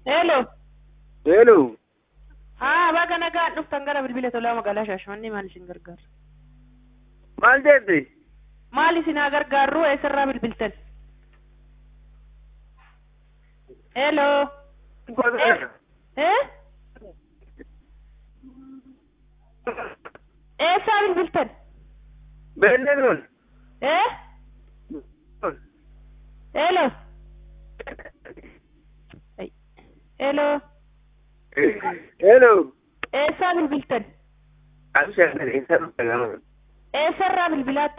Hello. Hello. Baga nagaan dhuftan gara bilbila tolaa magaalaa Shaashmannee maal isin gargaaru? Maal jette? Maal isin gargaaru eessarraa bilbiltan? Hello. Eessaa bilbiltan? Beelledoon. Hello. Hello. Hello. Eessaa bilbiltan? Abshaan eessa dhufta gama? Eessarraa bilbilaa